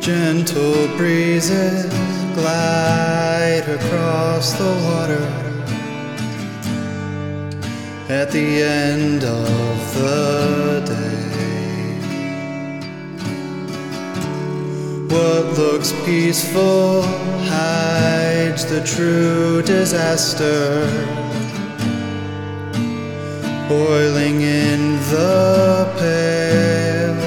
Gentle breezes glide across the water at the end of the day. What looks peaceful hides the true disaster boiling in the pail.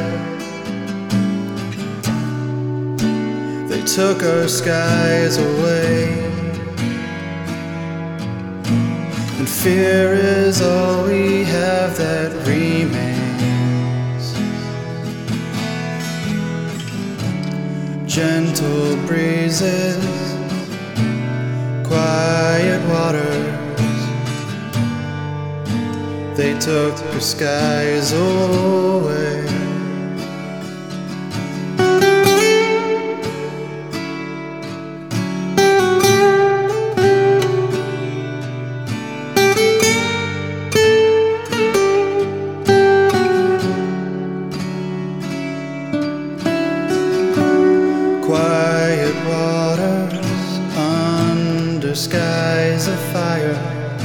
They took our skies away, and fear is all we have that remains. Gentle breezes, quiet waters, they took our skies away. Quiet waters under skies of fire.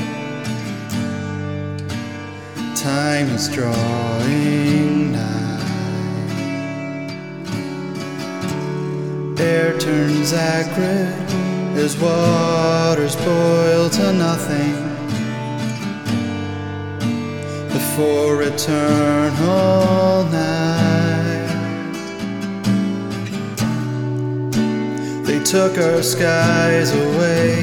Time is drawing nigh. Air turns acrid as waters boil to nothing before eternal night. They took our skies away,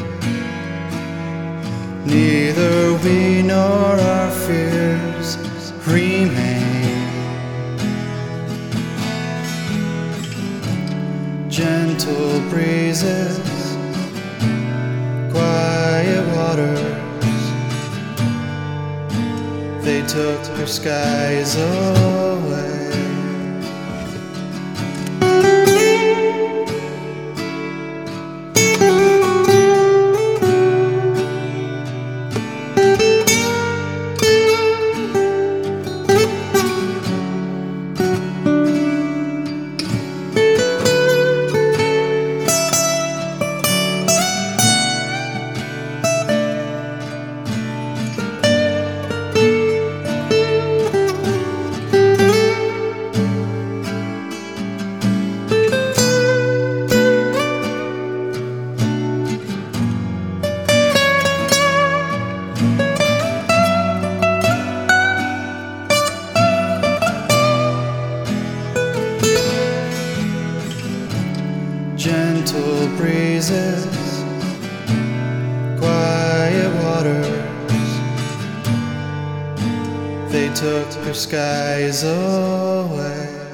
neither we nor our fears remain. Gentle breezes, quiet waters, they took our skies away. Gentle breezes, quiet waters, they took our skies away.